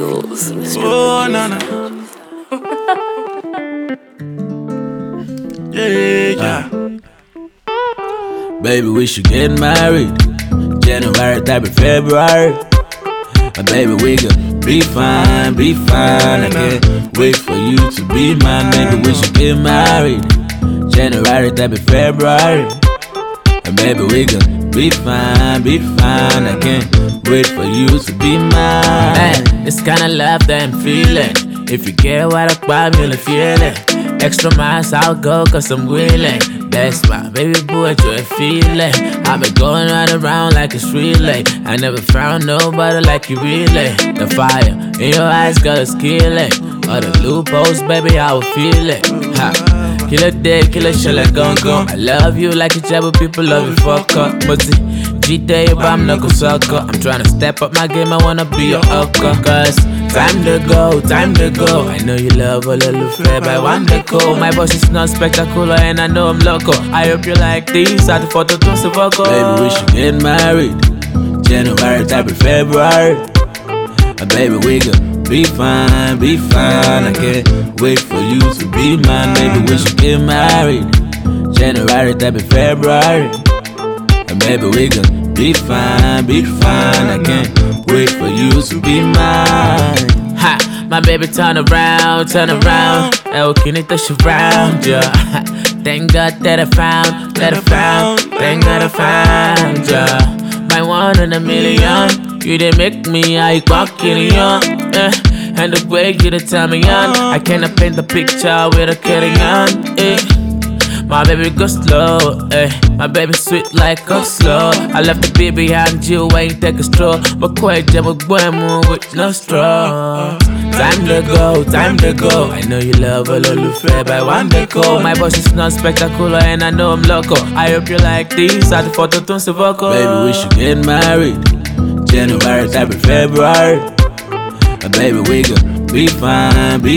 Eagles. Oh, no, no. Yeah. Baby, we should get married January, type of February. And baby, we could be fine. I can't wait for you to be mine. Baby, we should get married January, type of February. And baby, we could be fine. I can't wait for you to be mine. Man, this kind of love that I'm feeling. If you get what I buy, you'll feel it. Extra miles, I'll go cause I'm willing. That's my baby boy, you're feeling. I've been going right around like it's relay. I never found nobody like you really. The fire in your eyes, girl, it's killing. All the loopholes, baby, I will feel it. Ha. Kill a day, kill a shell like gun. I love you like a job, but people love you, fuck up. But G-Day, if I'm knuckle sucker. I'm tryna step up my game, I wanna be your upper. Cause time to go. I know you love a little fair by one to go. My boss is not spectacular and I know I'm loco. I hope you like these, I thought to do vocal. Baby, we should get married January, type of February. And baby, we could be fine. I can't wait for you to be mine. Baby, we should get married January, type of February. And baby, we could be fine. I can't wait for you to be mine. Ha, my baby, turn around. El kinita surround ya. Thank God that I found. Thank God I found ya. My one in a million. You didn't make me, I walking on. And the way you done tell me on, I cannot paint the picture with a kidding on. My baby go slow, my baby sweet like a slow. I left the baby behind you, I ain't take a stroll. But quite jam with with no straw. Time to go. I know you love a little fair by one day go. My boss is not spectacular and I know I'm loco. I hope you like these, I thought to do vocal. Baby, we should get married January, type of February. And baby, we could be fine.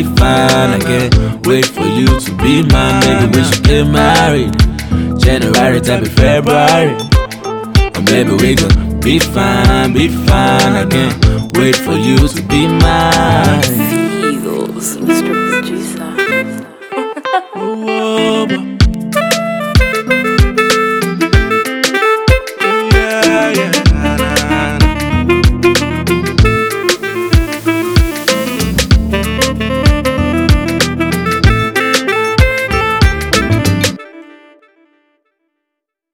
I can't wait for you to be mine. Baby, we should get married January, type of February. And baby, we could be fine. I can't wait for you to be mine. Eagles, Mr. Producer.